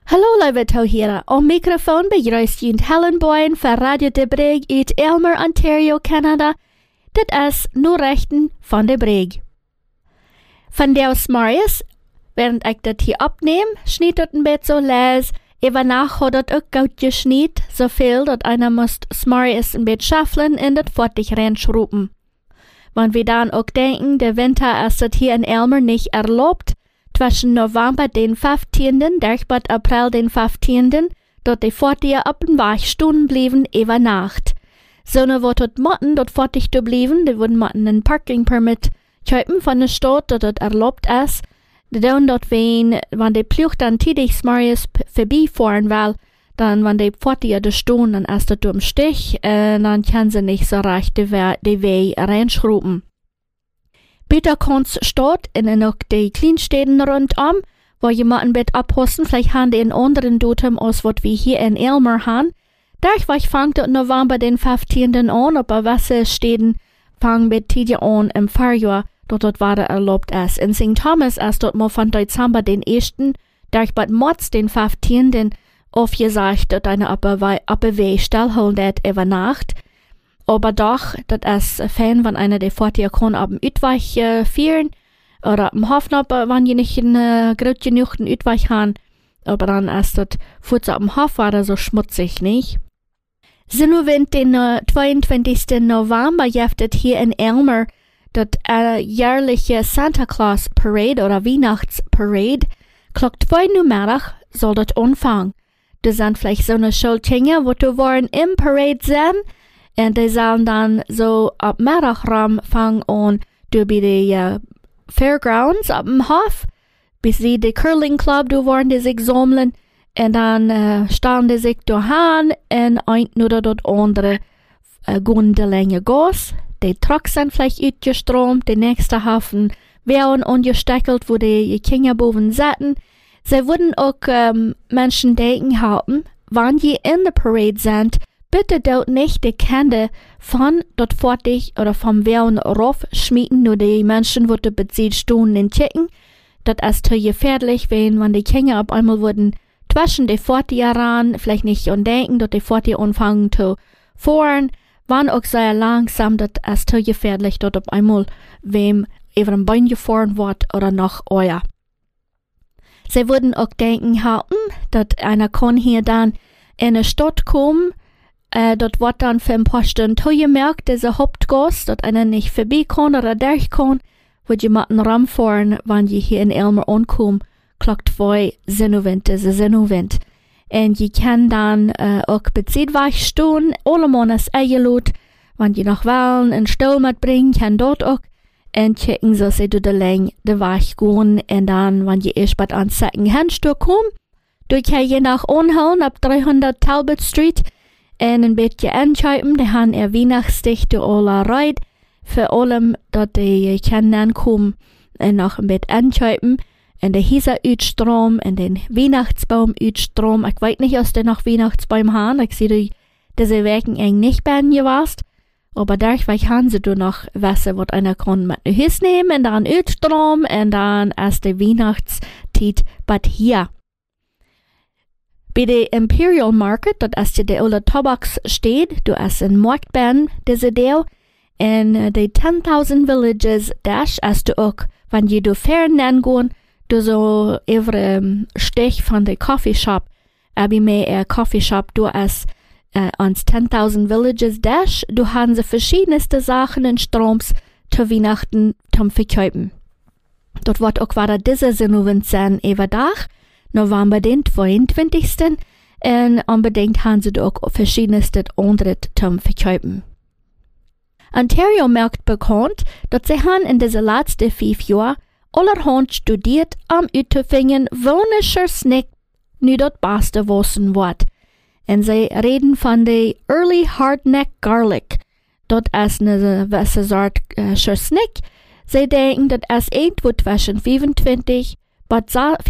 Hallo lieve toeheren, op microfoon begrüßt Junt Helen Boyen voor Radio De Breg uit Aylmer, Ontario, Canada. Dit is Nachrichten van De Breg. Van Deus Marius, während ich das hier abnehme, schnitt het een beetje zo lees. Even nach hat het ook goud geschniet, zoveel dat einer moest Marius een beetje schaffelen en dat fertig reinschroepen. Want we dan ook denken, der Winter ist het hier in Aylmer nicht erlaubt, zwischen November den 15. bis April den 15. dort die 40 op den Weichstunden blieben über Nacht. So ne wird dort Motten dort fertig zu blieben, die würden Motten einen Parking Permit kaufen von der Stadt, dort erlaubt ist. Die dann dort wen, wenn die Plucht dann tidig Marius vorbeifahren will, dann wenn die 40 Stunden, dann ist das im Stich, dann kann sie nicht so recht die Weh reinschrauben. Bitte kannst Stadt in auch die Kleinstädten rundum, wo jemanden mit abhusten, vielleicht haben die einen anderen Datum als was wir hier in Aylmer haben. Dadurch fängt der November den 15. an, aber was Städten fangen mit Tidje an im Frühjahr, dort war erlaubt ist. In St. Thomas ist dort mal von Dezember den 1., dadurch bei März den 15. aufgesagt, dort eine Abwehr stillhalten über Nacht. Aber doch, das ist Fan, wenn einer der 40 kann ab dem Utweich führen, oder am Hafen, wenn die nicht einen groß genug Utweich haben, aber dann ist das Fuß ab dem Hafen war so schmutzig, nicht? So nur wenn den 22. November jeftet hier in Aylmer das jährliche Santa Claus Parade oder Weihnachtsparade, klockt 2 Uhr Mittag soll das anfangen. Das sind vielleicht so eine Schulkinder, wo du waren im Parade sind, und die sollen dann so ab Mittagraum fangen an, durch die Fairgrounds ab dem Hof, bis sie die Curling Club, du waren die sich sammeln, und dann stehen die sich dahin, und ein oder dort andere gehen die Länge Gas. Die Trucks sind vielleicht ausgestromt, die nächste Hafen werden angesteckelt, wo die Kinder boven sitzen. Sie würden auch Menschen denken haben, wenn die in der Parade sind, bitte dort nicht die Kinder von dort fertig oder vom Wehren rauf schmieden, nur die Menschen, die bezieht stehen in Chicken. Das ist zu gefährlich, wenn die Kinder auf einmal würden zwischen die 40 Jahren vielleicht nicht denken, dass die 40 anfangen zu fahren, wann auch sehr langsam, das ist zu gefährlich, dort auf einmal wem über ein Bein gefahren wird oder noch euer. Sie würden auch denken haben, dass einer kann hier dann in eine Stadt kommen, dort wird dann für ein paar Stunden zugemerkt, diese Hauptgas, dass einer nicht vorbei kann oder durch kann, wird jemanden ranfahren, wenn die hier in Aylmer ankommen, klockt 2 Sinnenwind, diese Sinnenwind. Und die kann dann auch bezieht Weichstunden, alle Mann ist eingelud, wenn die noch wollen, einen Stuhl mitbringen, kann dort auch, und checken, so sie durch die Länge, die Weich gehen, und dann, wenn die erst bei an Second Hand Stuhl kommen, du kannst je nach anholen, ab 300 Talbot Street, und ein bisschen entscheiden, die haben Weihnachtsdichte alle Reit, für allem, dass die Kinder kommen, und noch ein bisschen entscheiden, und der Häuser ausstrom, und den Weihnachtsbaum ausstrom. Ich weiß nicht, ob die noch Weihnachtsbaum haben, ich sehe, diese Wochen eigentlich nicht bei gewesen, aber dadurch haben sie da noch Wasser, was einer kann mit nach Hause nehmen, und dann ausstrom, und dann ist die Weihnachtszeit bei hier. Bei der Imperial Market, dort ist der alle Tabaks steht, du hast ein Marktbahn, diese Deal, und die 10.000 Villages, das ist du auch, wenn du fern gehen, du so über Stich von der Coffeeshop, aber mehr Coffeeshop, du hast ans 10.000 Villages, das, du haben sie verschiedenste Sachen in Stroms zu Weihnachten zum Verkaufen. Dort wird auch wieder diese Sinnenwind sein, über Dach, November den 22. Und unbedingt haben sie auch verschiedenste andere zum Verkaufen. Ontario merkt bekannt, dass sie haben in diesen letzten 5 Jahren allerhand studiert, auszufinden, welcher Snack nu das Beste wissen wird. Und sie reden von der Early Hardneck Garlic. Das ist eine gewisse Sorte Snack. Sie denken, das ist irgendwo zwischen 25 bis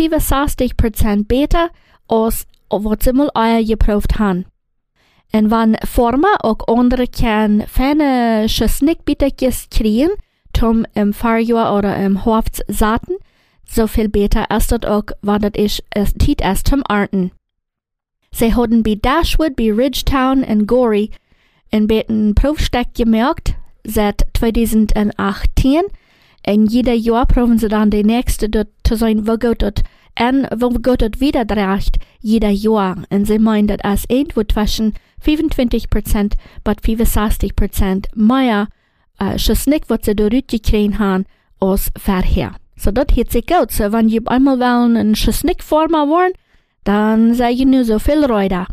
65% besser, als was sie mal geprüft haben. Und wenn Formen auch andere kann feine Snackbittertjes kriegen, zum im Frühjahr oder im Herbst saten, so viel besser als das auch, war das ist Tiet erst zum Arten. Sie hatten bei Dashwood, bei Ridgetown und Gorey ein beten Prüfsteck gemerkt, seit 2018. Und jeder Jahr proben sie dann die nächste dort zu sein, wo Gott dort wieder dreht, jeder Jahr. Und sie meinen, dass es irgendwo zwischen 25% bis 65% mehr Schissnick, was sie dort gekriegt haben, als vorher. So, das hat sich gut. So, wenn ihr einmal wollen einen Schissnick formen wollen, dann sei ihr nur so viel Freude.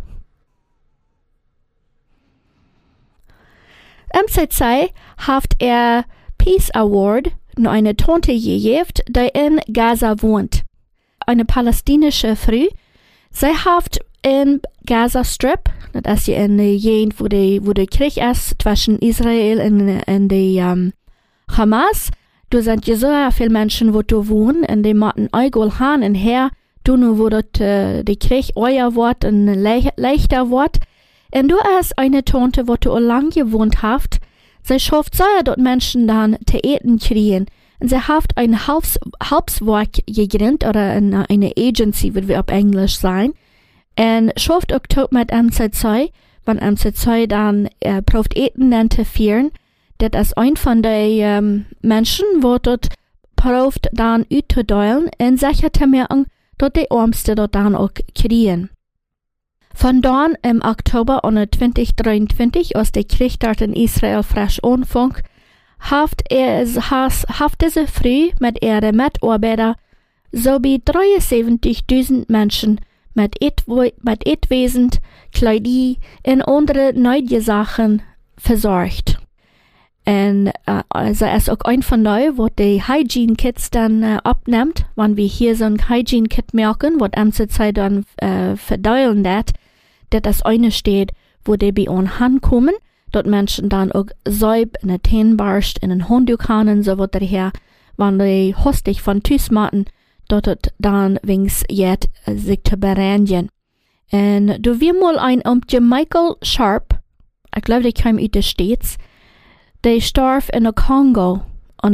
MCC hat Peace Award noch eine Tante gegeben, die in Gaza wohnt. Eine palästinische Frau. Sie hat in Gaza Strip, das ist in der Gegend, wo der Krieg ist zwischen Israel und die Hamas. Da sind ja so viele Menschen, die da wohnen, und die machen Eigel hin und her. Du nur, wo dort der Krieg euer Wort und leichter Wort. Und du hast eine Tante, wo du lang gewohnt hast. Sie schafft so, dort Menschen dann zu essen kriegen. Und sie hat ein Hauptwerk gegründet, oder eine Agency, würde wir auf Englisch sein. Und schafft auch tot mit MCC, wenn MCC dann probt Eten dann zu führen. Das ist ein von den Menschen, wo dort probt dann auszudeilen und sicher zu merken, dass die Ärmsten dort dann auch kriegen. Von dann im Oktober 2023, als der Krieg dort in Israel frisch anfing, hat diese Frau mit ihren Mitarbeitern sowie 73.000 Menschen mit Etwesen, Kleidung und andere neue Sachen versorgt. Und also ist auch ein von neu, wo die Hygiene Kits dann abnimmt, wenn wir hier so ein Hygiene Kit merken, was MCC dann verdeilen das ist eine steht, wo die bei uns ankommen, dort Menschen dann auch Säub in der Tähnbarst in den Handtuch haben, so wird daher, wenn die hostig von Tüß machen, dort dann wings jet sich zu bereinigen. Und du wir mal ein Michael Sharp, ich glaube, der kam aus den States, der starb in der Kongo in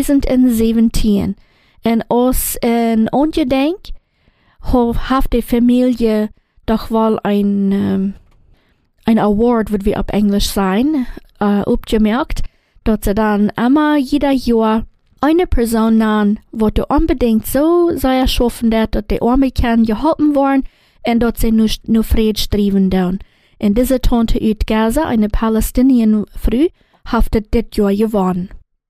2017. Und als ein Ungedenk hat die Familie doch wohl ein Award, würde wir auf Englisch sein, abgemerkt, dass sie dann immer jeder Jahr eine Person nahmen, wo du unbedingt so sehr schaffen, dass die Arme geholfen worden und dass sie nur Frieden streben dürfen. Und diese Tante aus Gaza, eine Palästinien-Frau, haftet das Jahr gewonnen.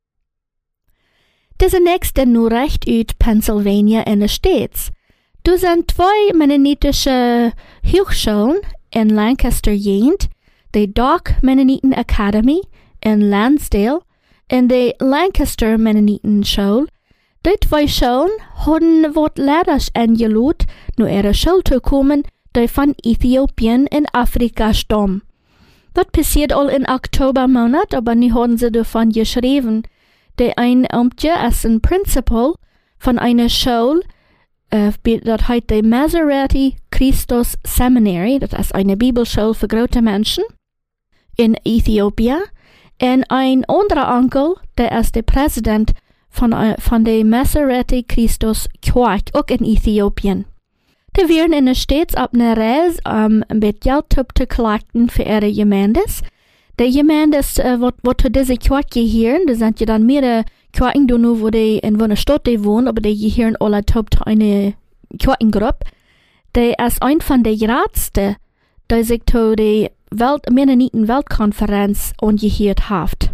Diese nächste Nachricht aus Pennsylvania in den States. Da sind zwei mennonitische Hochschulen in Lancaster Gegend, die Dock Mennoniten Academy in Lansdale und die Lancaster Mennoniten Schule. Die zwei Schulen haben wat Lehrers eingeladen, nur ihre Schule zu kommen, die von Äthiopien in Afrika stammen. Das passiert all in Oktobermonat, aber nie haben sie davon geschrieben. Der ein Amtje ist ein Principal von einer Schule, das heißt die Maserati Christus Seminary, das ist eine Bibelschule für große Menschen in Äthiopien. Und ein anderer Onkel, der ist der Präsident von der Maserati Christus Kirche, auch in Äthiopien. Die werden in den States auf einer Reise mit Geld zu collecten für ihre Gemeindes. Die Gemeindes, wo zu dieser Kirche gehören, das sind ja dann mehrere Kirchen, wo die in einer Stadt wohnen, aber die gehören alle zu einer Kirchengruppe. Die ist ein von den Ratsten, die sich zu der Mennoniten-Weltkonferenz angehört hat.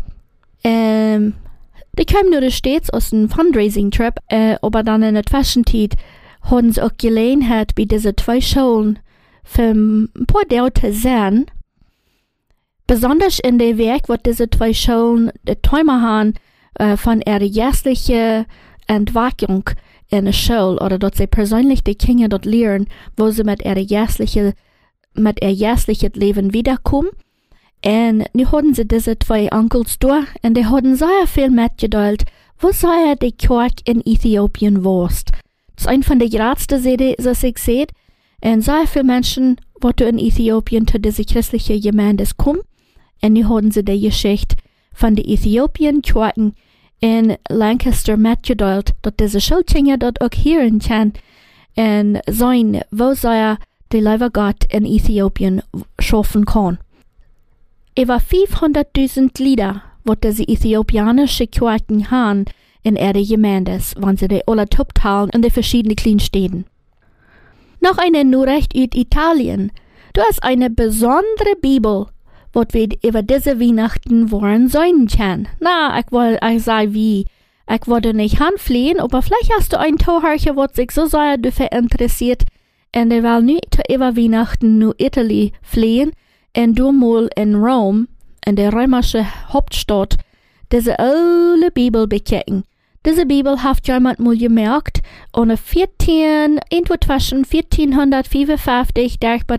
Die kamen nur stets aus einem Fundraising-Trip, aber dann in der Zwischenzeit haben sie auch Gelegenheit, bei diesen zwei Schulen für ein paar Dinge zu sehen. Besonders in dem Werk, wo diese zwei Schulen die Träume haben von ihrer jährlichen Entwicklung in der Schule, oder dass sie persönlich die Kinder dort lernen, wo sie mit ihr jährlichen Leben wiederkommen. Und nu haben sie diese zwei Onkels durch, und die haben sehr viel mitgeteilt, wo sei die Kirche in Äthiopien warst. Das ist ein von den Gradsten, was ich sehe. Und sehr viele Menschen, die in Äthiopien zu dieser christlichen Gemeinde kommen. Und nu haben sie die Geschichte von den Äthiopien-Kirchen in Lancaster mitgeteilt, dass diese Schulkinder dort auch hören kann und sein, wo sei der liebe Gott in Äthiopien schaffen kann. Über 500.000 Lieder, wo diese äthiopianische Kirchen haben in ihre Gemeindes, wenn sie die alle teilen in die verschiedenen Kleinstädten. Noch eine Nachricht aus Italien. Du hast eine besondere Bibel, was wir über diese Weihnachten wollen sein kann. Na, ich sag wie. Ich wollte nicht handfliehen, aber vielleicht hast du ein Tohörcher, was sich so sehr dafür interessiert, und der will nicht über Weihnachten nur Italien fliehen, und du mal in Rom, in der römischen Hauptstadt, diese alte Bibel bekicken. Diese Bibel hat jemand mal gemerkt, und irgendwo zwischen 1455 bis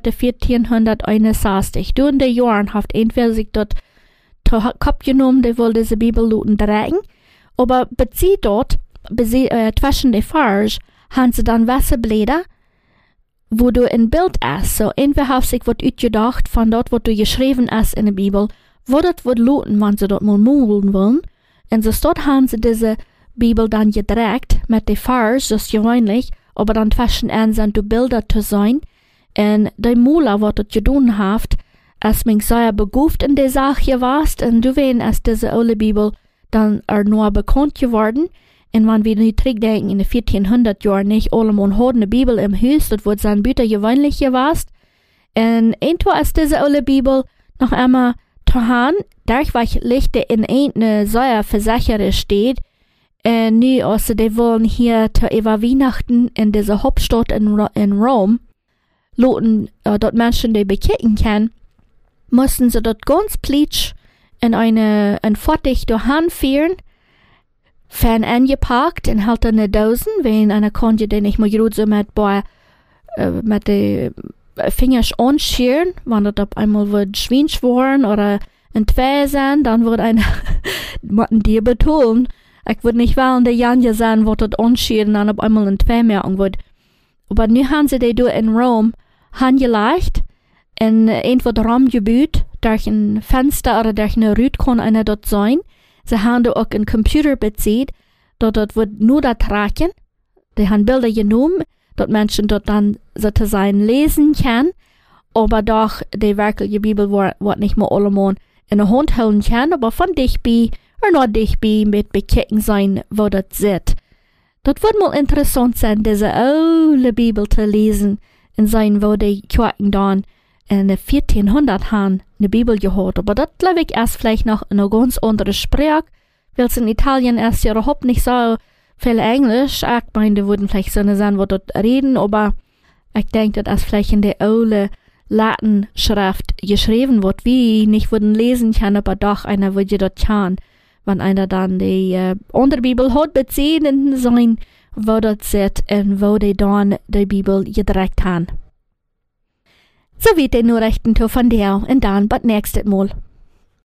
1461. Durch die Jahren hat entweder sich dort zu Kopf genommen, der will diese Bibel luten tragen, aber bezieht dort, zwischen den Farge, haben sie dann Wasserblätter, wo du ein Bild hast. So, entweder hast sich was ausgedacht von dort, was du geschrieben hast in der Bibel, wo das wird luten, wenn sie dort mal malen wollen. Und so dort haben sie diese Bibel dann gedruckt mit den Farben, das ist gewöhnlich, aber dann zwischen sind die Bilder zu sein. Und der Müller, was das getan hat, als man sehr begabt in der Sache warst, und du weißt, als diese alte Bibel dann nur bekannt geworden. Und wenn wir nicht zurückdenken, in den 1400 Jahren nicht alle Mann hatten eine Bibel im Haus, das wird sein Büter gewöhnlich gewesen. Und entweder als diese alte Bibel noch einmal zu haben, dadurch, weil Lichte in eine sehr Versicherer steht, nu, also die wollen hier über Weihnachten in dieser Hauptstadt in Rom, loten, dort Menschen, die bekicken können, mussten sie dort ganz plitsch in ein Fortich durch Hand führen, Fan angepackt und halt eine Dosen, wenn einer konnte den nicht mehr gut so mit den Fingers anscheren, wenn das auf einmal wird schwinsch worden oder ein Zwei sein, dann wird einer mit dir betonen. Ich würde nicht wollen, der Janja sein, wo das anscheren, dann auf einmal ein Zwei merken wird. Aber nu haben sie die in Rom angelegt, in entweder Raumgebiet, durch ein Fenster oder durch eine Rüt kann einer dort sein. Sie haben da auch einen Computer bezieht, dort wird nur das tragen. Die haben Bilder genommen, dort Menschen dort dann sozusagen lesen können, aber doch die wirkliche Bibel wird nicht mehr allemal in der Hand halten kann, aber von dich bei, oder nur dich bei, mit bekicken sein, wo das sieht. Dort wird mal interessant sein, diese alte Bibel zu lesen, und sein, wo die Kirchen dann in den 1400 haben eine Bibel gehört. Aber das glaube ich erst vielleicht noch in einer ganz anderen Sprache, weil es in Italien erst ja überhaupt nicht so viel Englisch. Ich meine, die würden vielleicht so sein, wo dort reden, aber ich denke, dass vielleicht in der alten Latinschrift geschrieben wird, wie nicht würden lesen kann, aber doch einer würde dort kann, wenn einer dann die andere Bibel hat beziehen und sein, wo dort sitzt und wo die dann die Bibel gedruckt haben. So wie die Nachrichten von dir und dann bis nächstes Mal.